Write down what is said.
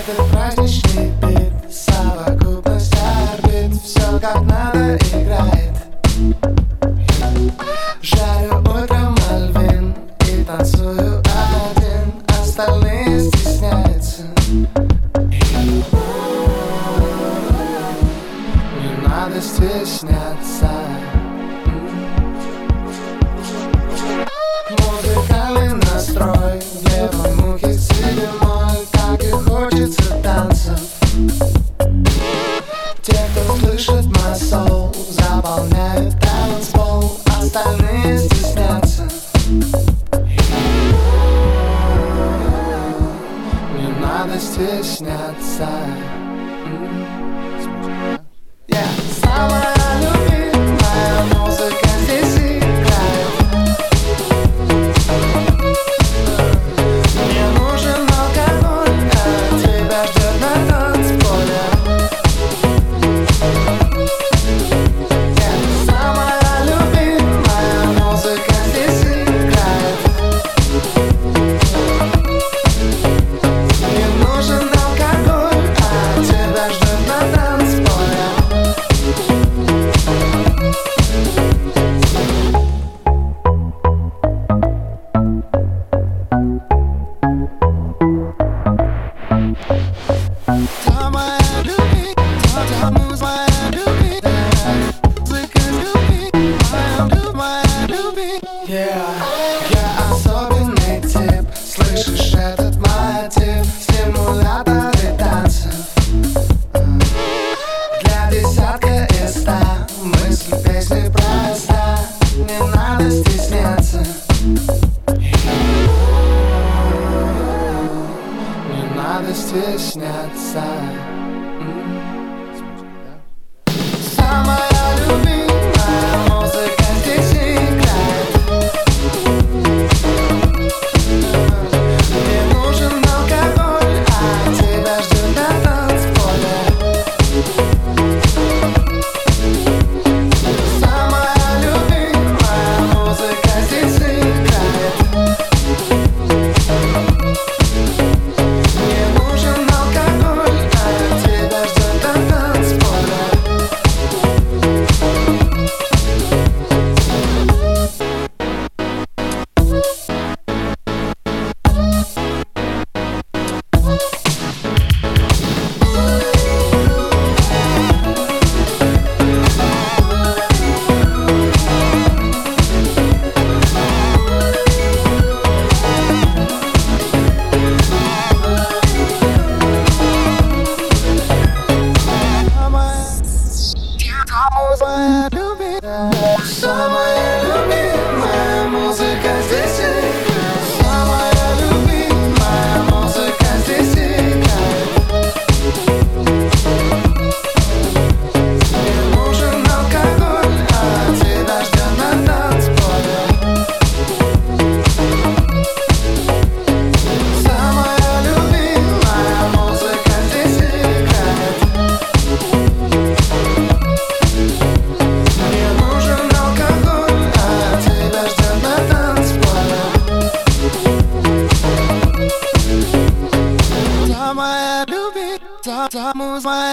Этот праздничный бит, совокупность орбит, все как надо играет. Жарю утром Мальвин и танцую один, остальные стесняются. Не надо стесняться. Музыкальный настрой, в левом ухе си-бемоль, как и хочется танцев. Те, кто слышит мой соул, заполняют танцпол, остальные стеснятся. Не надо стесняться. Самая любимая музыка здесь играет. Мне нужен алкоголь, а тебя ждет на танцполе. Самая любимая музыка здесь играет. Мне нужен алкоголь, а тебя ждет на танцполе. Я особенный тип, слышишь этот мотив, стимуляторы танцев. Для десятка из 100 мысль песни проста, не надо стесняться. Не надо стесняться. Самая любимая музыка здесь играет. Мне нужен алкоголь, а тебя ждет на танцполе. Самая любимая музыка здесь играет. Мне нужен алкоголь, а тебя ждет на танцполе. Самая любимая музыка здесь играет. Самая любимая музыка здесь играет. Мне нужен алкоголь, а тебя ждет на танцполе. Самая любимая музыка здесь играет. Мне нужен алкоголь, а тебя ждет на танцполе. Самая любимая